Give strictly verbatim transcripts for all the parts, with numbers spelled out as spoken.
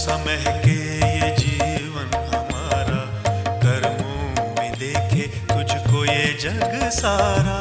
सा महके ये जीवन हमारा, कर्मों में देखे तुझको ये जग सारा।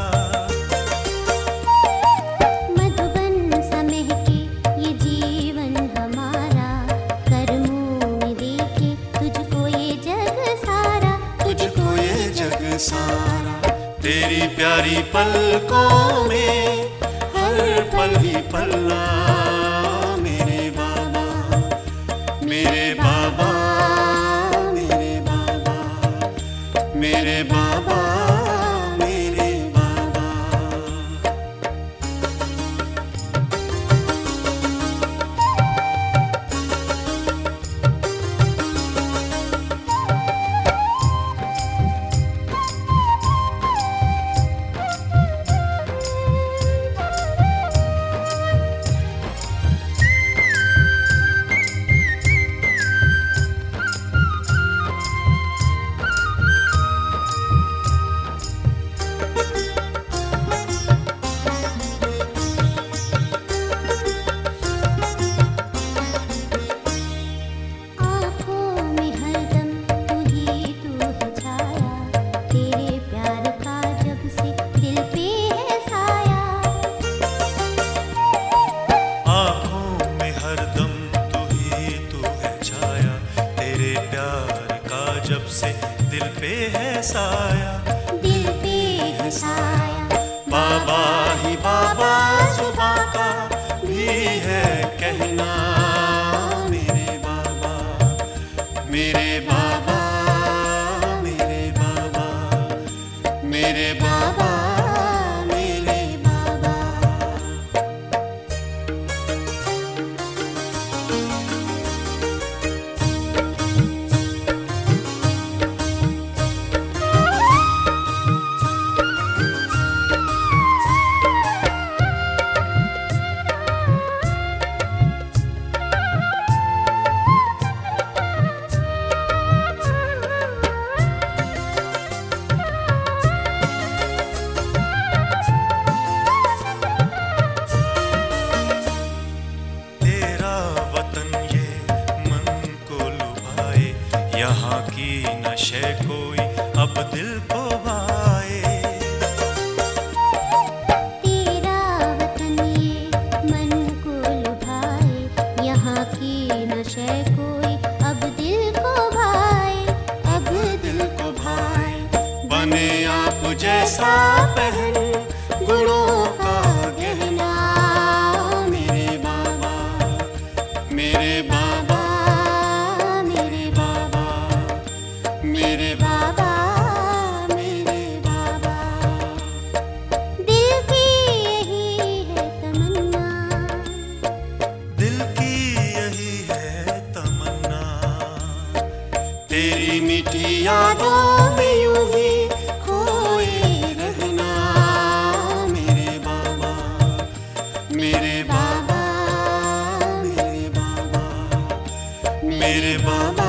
मधुबन सा महके ये जीवन हमारा, कर्मों में देखे तुझको ये जग सारा, तुझको ये जग सारा। तेरी प्यारी पलकों में हर पल ही पलना, मेरे बाबा मेरे बाबा मेरे बाबा मेरे बाबा मेरे बाबा। जब से दिल पे है साया, दिल पे है साया। बाबा ही बाबा जुबां का भी है कहना, मेरे बाबा मेरे बाबा मेरे बाबा मेरे बाबा मेरे बाबा। यहाँ की नशे कोई अब दिल को भाए, तेरा वतन ये मन को लुभाए। यहाँ की नशे कोई अब दिल को भाए, अब दिल को भाए। बने आप जैसा पहन गुणों का गहना, मेरे बाबा मेरे बाबा मेरे बाबा मेरे बाबा। दिल की यही है तमन्ना, दिल की यही है तमन्ना। तेरी मीठी यादों में यूं ही खोए रहना, मेरे बाबा मेरे बाबा मेरे बाबा मेरे बाबा।